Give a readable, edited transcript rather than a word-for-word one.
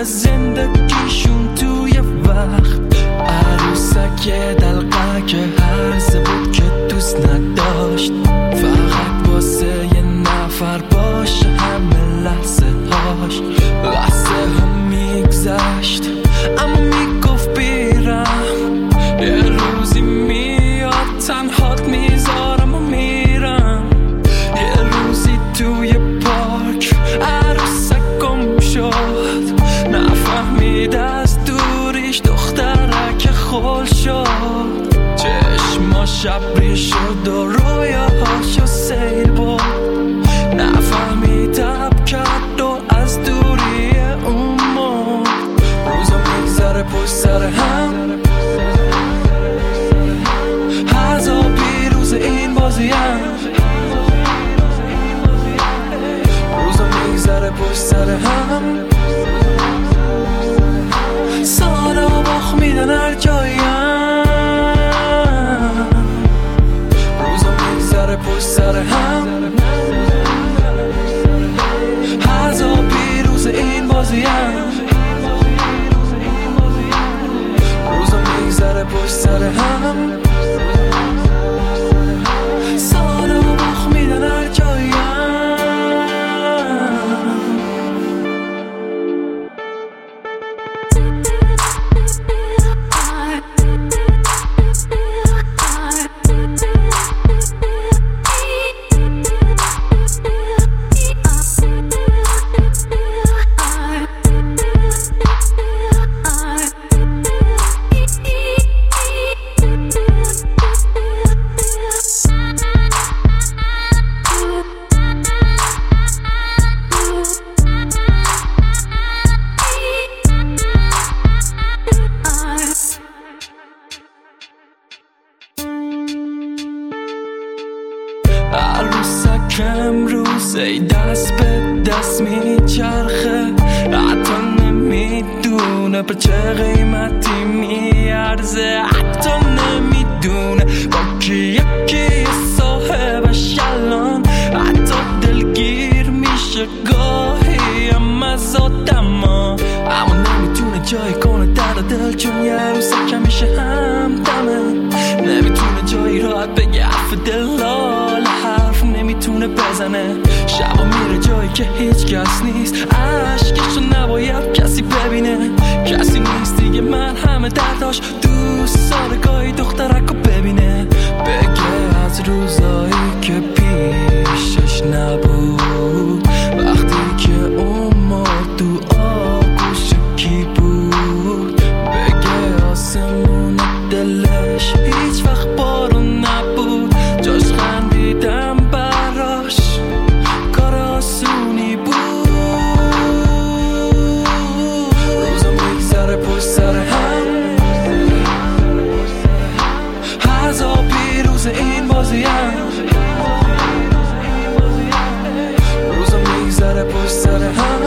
از زندگیشون توی وقت. عروسک دلقه که هرزه بود که دوست نداشت، فقط واسه یه نفر باشه همه لحظه هاش. لحظه ها میگذشت اما میگفت بیرم، یه روزی میاد تنهات میذارم و میرم. یه روزی توی پارک عروسک گم شد، نفهمید از دوریش دخترک خل شد. چشماش ابری شد و رویاهاشو سیل بود، نفهمید تب کرد و از دوری اون مرد. روزا میگذره پشت سر هم، هرزا پیروز این بازیم. روزا میگذره پشت سر هم، سالا باخ میدن هر جایم. روزا میگذره پشت سر هم، هرزا پیروز این بازیم. روزا میگذره پشت سر هم، سالا باخ میدن هر جایم. عروسک امروز ای دست به دست میچرخه، حتی نمیدونه به چه قیمتی میارزه، حتی نمیدونه با کی یکی صاحبش الان، حتی دلگیر میشه گاهی هم از آدما، اما نمیتونه جای کنه درد دل، چون یه عروسک همیشه همدمه. نمیتونه جایی راحت بگه حرف دلال، حرف نمیتونه بزنه. شبا میره جایی که هیچ کس نیست، عشقشو نباید کسی ببینه. کسی نیست دیگه من همه درداش، دوست ساره گاهی دخترکو ببینه. بگه از روزایی که پیشش نبود، وقتی که اون مرد تو آغوش کی بود. بگه آسمون دلش هیچ وقت بارون نبود، جاش خندیدم براش کار آسونی بود. روزا میگذره پشت سر هم، هرزا پیروز این بازیم. روزا میگذره پشت سر هم،